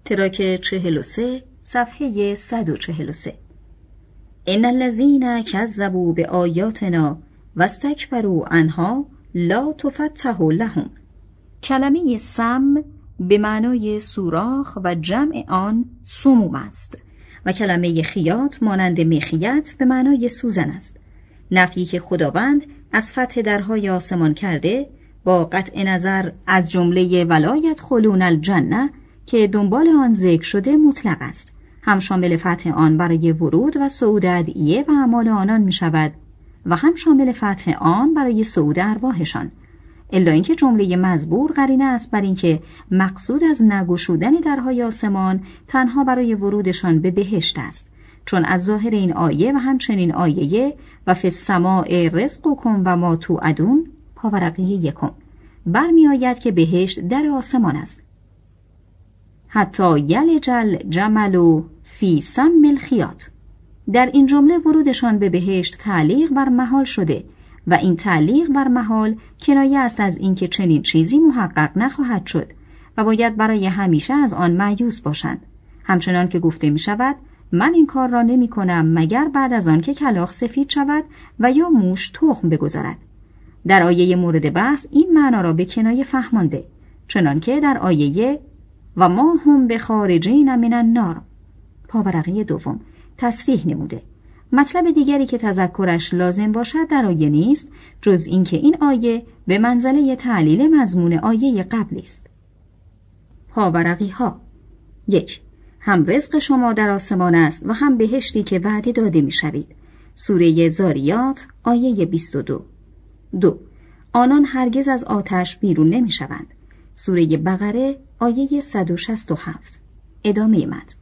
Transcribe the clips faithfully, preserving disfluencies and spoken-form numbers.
تراک چهل و سه صفحه صد و چهل و سه. ان الذین کذبوا بآیاتنا واستکبروا عنها لا تفتح لهم. کلمه سم به معنای سوراخ و جمع آن سموم است و کلمه خیاط مانند میخیط به معنای سوزن است. نفی که خداوند از فتح درهای آسمان کرده با قطع نظر از جمله ولایت خلون الجنه که دنبال آن ذکر شده مطلق است، هم شامل فتح آن برای ورود و صعود ادعیه و اعمال آنان می شود و هم شامل فتح آن برای صعود ارواحشان، الا اینکه جمله مزبور قرینه است بر اینکه مقصود از نگشودن درهای آسمان تنها برای ورودشان به بهشت است، چون از ظاهر این آیه و همچنین آیه و فی السماء رزقکم و ما توعدون پاورقی یکم برمی آید که بهشت در آسمان است. حتی یلج الجمل فی سم الخیاط. در این جمله ورودشان به بهشت تعلیق بر محال شده و این تعلیق بر محال کنایه است از اینکه چنین چیزی محقق نخواهد شد و باید برای همیشه از آن مایوس باشند. همچنان که گفته می شود من این کار را نمی کنم مگر بعد از آن که کلاغ سفید شود و یا موش تخم بگذارد. در آیه مورد بحث این معنا را به کنایه فهمانده، چنان که در آیه و ما هم بخارجین من النار پاورقی دوم تصریح نموده. مطلب دیگری که تذکرش لازم باشد در آیه نیست جز اینکه این آیه به منزله تعلیل مضمون آیه قبلی است. پاورقی ها: یک، هم رزق شما در آسمان است و هم بهشتی که وعده داده می شوید. سوره زاریات آیه بیست و دو. دو، آنان هرگز از آتش بیرون نمی شوند. سوره بقره آیه صد و شصت و هفت. ادامه متن: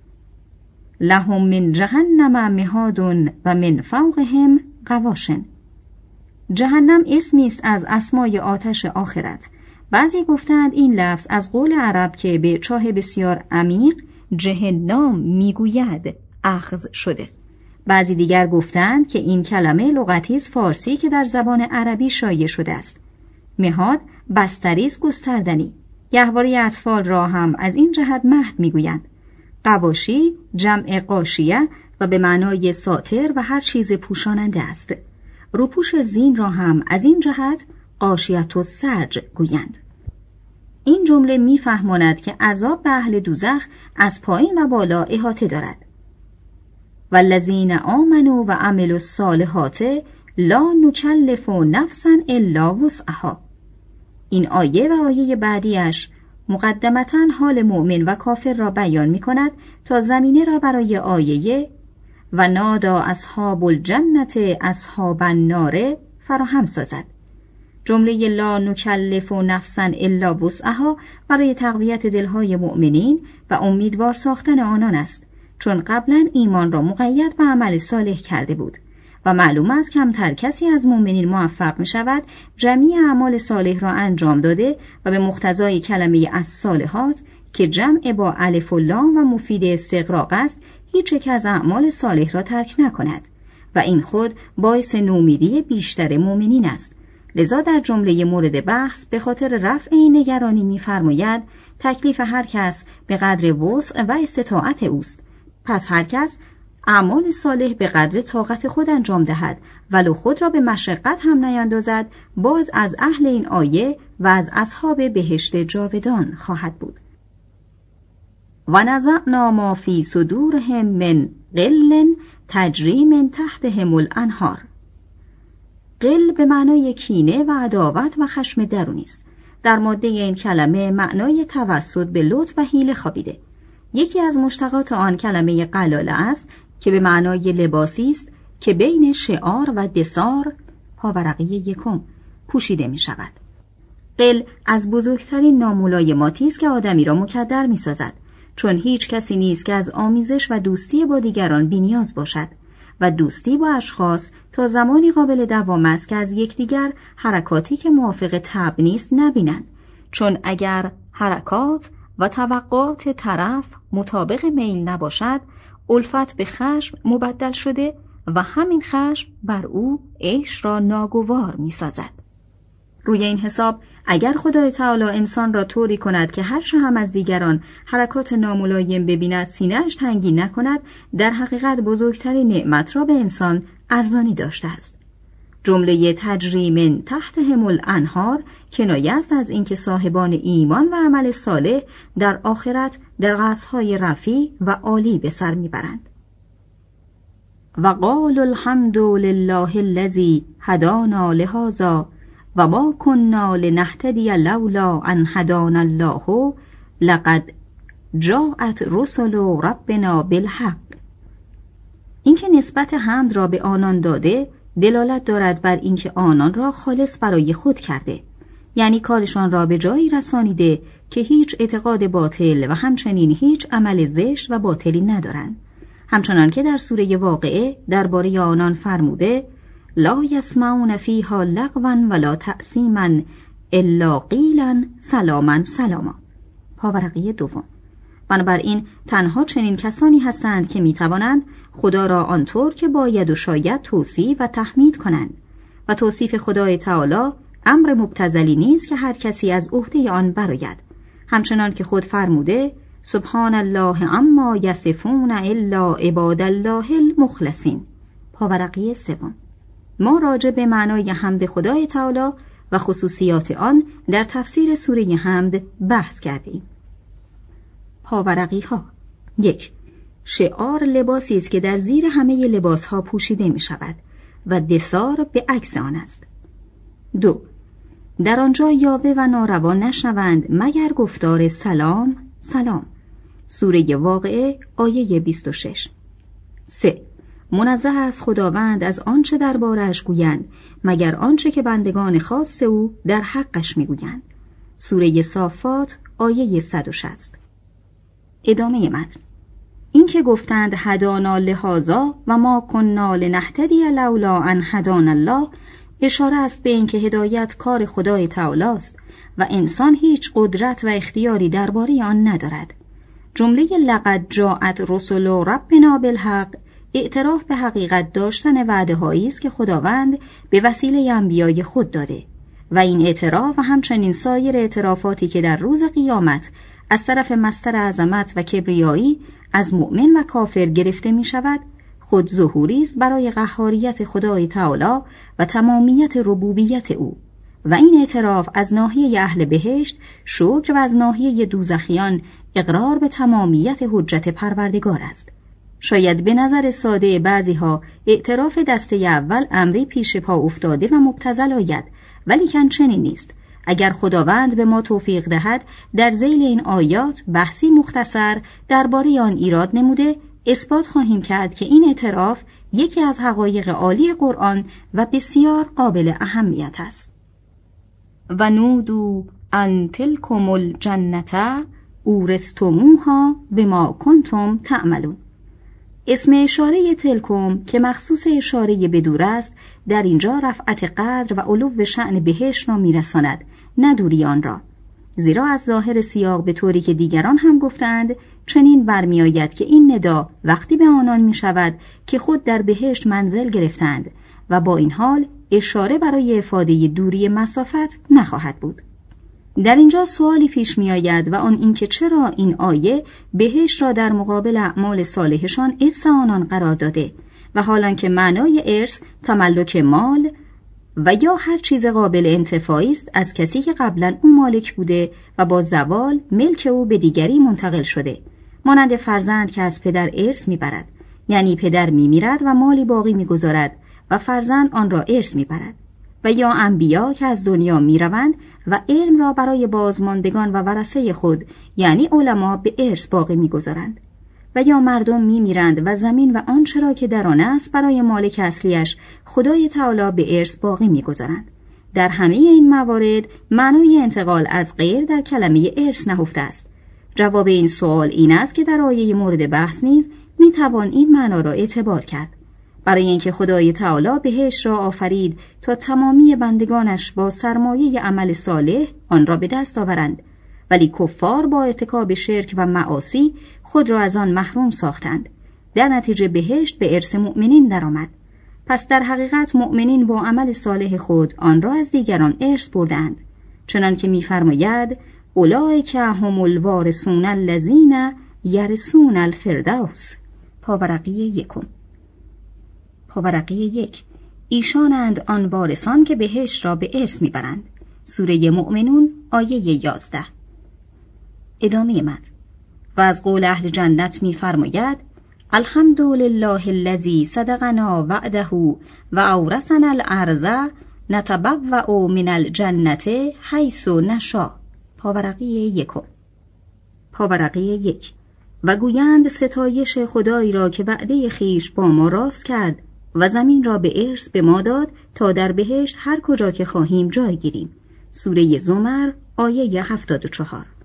لهم من جهنم مهاد و من فوقهم غواشن. جهنم اسمی است از اسمای آتش آخرت. بعضی گفتند این لفظ از قول عرب که به چاه بسیار عمیق جهنم میگوید اخذ شده. بعضی دیگر گفتند که این کلمه لغتی است فارسی که در زبان عربی شایع شده است. مهاد بستریز گستردنی. گهواره اطفال را هم از این جهت مهد میگویند. قواشی جمع قاشیه و به معنای ساتر و هر چیز پوشاننده است. روپوش زین را هم از این جهت قاشیت و سرج گویند. این جمله میفهماند که عذاب به اهل دوزخ از پایین و بالا احاطه دارد. والذین آمنوا و عملوا الصالحات لا نکلف نفسا الا وسعها. این آیه و آیه بعدیش مقدمتاً حال مؤمن و کافر را بیان می کند تا زمینه را برای آیه و نادا اصحاب الجنت اصحاب النار فراهم سازد. جمله لا نکلف نفسا الا وسعها برای تقویت دلهای مؤمنین و امیدوار ساختن آنان است، چون قبلا ایمان را مقید به عمل صالح کرده بود و معلوم است کمتر کسی از مؤمنین موفق می شود جمیع اعمال صالح را انجام داده و به مقتضای کلمه الصالحات که جمع با الف و لام و مفید استغراق است هیچ یک از اعمال صالح را ترک نکند و این خود باعث نومیدی بیشتر مؤمنین است. لذا در جمله مورد بحث به خاطر رفع این نگرانی می‌فرماید تکلیف هر کس به قدر وسع و استطاعت اوست، پس هر کس اعمال صالح به قدر طاقت خود انجام دهد ولو خود را به مشقت هم نیندازد، باز از اهل این آیه و از اصحاب بهشت جاودان خواهد بود. و نزعنا ما فی صدورهم من غل تجری من تحتهم الانهار. غل به معنای کینه و عداوت و خشم درونی است. در ماده این کلمه معنای توسط به لطف و حیله خوابیده. یکی از مشتقات آن کلمه قلاله است که به معنای لباسی است که بین شعار و دثار پاورقی یکم پوشیده می شود. غل از بزرگترین ناملایماتی است که آدمی را مکدر می سازد، چون هیچ کسی نیست که از آمیزش و دوستی با دیگران بی‌نیاز باشد و دوستی با اشخاص تا زمانی قابل دوام است که از یکدیگر حرکاتی که موافق طبع نیست نبینند، چون اگر حرکات و توقعات طرف مطابق میل نباشد الفت به خشم مبدل شده و همین خشم بر او عیش را ناگوار می سازد. روی این حساب اگر خدای تعالی انسان را طوری کند که هر چه هم از دیگران حرکات ناملایم ببیند سینه‌اش تنگی نکند، در حقیقت بزرگترین نعمت را به انسان ارزانی داشته است. جمله تجری من تحتهم الانهار کنایه است از اینکه صاحبان ایمان و عمل صالح در آخرت در قصرهای رفیع و عالی به سر میبرند. و قال الحمد لله الذی هدانا لهذا و ما كنا لنهتدی لولا ان هدانا الله لقد جاءت رسل ربنا بالحق. اینکه نسبت حمد را به آنان داده دلالت دارد بر اینکه آنان را خالص برای خود کرده، یعنی کارشان را به جایی رسانیده که هیچ اعتقاد باطل و همچنین هیچ عمل زشت و باطلی ندارند، همچنان که در سوره واقعه درباره آنان فرموده لا یسمعون فیها لغوا ولا تأثیما الا قیلا سلاما سلاما. پاورقی دوم. بنابراین تنها چنین کسانی هستند که میتوانند خدا را آنطور که باید و شاید توصیف و تحمید کنند و توصیف خدای تعالی امر مبتذلی نیست که هر کسی از عهده آن برآید، همچنان که خود فرموده سبحان الله عما یصفون الا عباد الله المخلصین. پاورقی سوم. ما راجع به معنای حمد خدای تعالی و خصوصیات آن در تفسیر سوره حمد بحث کردیم. پاورقی ها. یک. شعار لباسی است که در زیر همه لباس ها پوشیده می شود و دثار به عکس آن است. دو. در آنجا یاوه و ناروا نشنوند مگر گفتار سلام سلام. سوره واقعه آیه بیست و شش. سه. منزه از خداوند از آنچه درباره‌اش گویند مگر آنچه که بندگان خاص او در حقش میگویند. سوره صافات آیه صد و شصت. ادامه متن. این که گفتند هدانا لهذا و ما کنا لنهتدی لولا ان هدانا الله اشاره است به اینکه هدایت کار خدای تعالی است و انسان هیچ قدرت و اختیاری درباره آن ندارد. جمله لقد جاءت رسل ربنا بالحق اعتراف به حقیقت داشتن وعده هایی است که خداوند به وسیله انبیای خود داده و این اعتراف و همچنین سایر اعترافاتی که در روز قیامت از طرف مصدر عظمت و کبریایی از مؤمن و کافر گرفته می شود خود ظهوری است برای قهاریت خدای تعالی و تمامیت ربوبیت او و این اعتراف از ناحیه اهل بهشت شکر و از ناحیه دوزخیان اقرار به تمامیت حجت پروردگار است. شاید به نظر ساده بعضی ها اعتراف دسته اول امری پیش پا افتاده و مبتذل آید، ولی کن چنین نیست. اگر خداوند به ما توفیق دهد در ذیل این آیات بحثی مختصر درباره آن ایراد نموده اثبات خواهیم کرد که این اعتراف یکی از حقایق عالی قرآن و بسیار قابل اهمیت است. و نودو ان تلکم الجنة اورثتموها بما کنتم تعملون. اسم اشاره تلکم که مخصوص اشاره به دور است در اینجا رفعت قدر و علو شأن بهشت را میرساند، نه دوری آن را، زیرا از ظاهر سیاق به طوری که دیگران هم گفتند چنین برمی آید که این ندا وقتی به آنان می شود که خود در بهشت منزل گرفتند و با این حال اشاره برای افاده دوری مسافت نخواهد بود. در اینجا سوالی پیش می آید و آن اینکه چرا این آیه بهشت را در مقابل اعمال صالحشان ارث آنان قرار داده و حالان که معنای ارث تملک مال و یا هر چیز قابل انتفاعی است از کسی که قبلا او مالک بوده و با زوال ملک او به دیگری منتقل شده، مانند فرزند که از پدر ارث میبرد، یعنی پدر میمیرد و مالی باقی میگذارد و فرزند آن را ارث میبرد، و یا انبیا که از دنیا میروند و علم را برای بازماندگان و ورثه خود یعنی علما به ارث باقی میگذارند، و یا مردم میمیرند و زمین و آنچه را که در آن است برای مالک اصلیش خدای تعالی به ارث باقی میگذارند. در همه این موارد معنای انتقال از غیر در کلمه ارث نهفته است. جواب این سوال این است که در آیه مورد بحث نیز میتوان این معنا را اعتبار کرد. برای اینکه خدای تعالی بهشت را آفرید تا تمامی بندگانش با سرمایه عمل صالح آن را به دست آورند، ولی کفار با ارتکاب شرک و معاصی خود را از آن محروم ساختند. در نتیجه بهشت به ارث مؤمنین درآمد. پس در حقیقت مؤمنین با عمل صالح خود آن را از دیگران ارث بردند. چنان که می‌فرماید اولئک هم الوارثون الذین یرثون الفردوس. پاورقی یکم. پاورقی یک: ایشانند آن وارثان که بهشت را به ارث میبرند. سوره مؤمنون آیه یازده. ادامه متن: و از قول اهل جنت می‌فرماید الحمدلله الذی صدقنا وعده و اورثنا الارض نتبوأ من الجنة حیث نشاء. پاورقی یکم. پاورقی یک: و گویند ستایش خدایی را که وعده خیش با ما راست کرد و زمین را به ارث به ما داد تا در بهشت هر کجا که خواهیم جای گیریم. سوره زمر آیه هفتاد و چهار.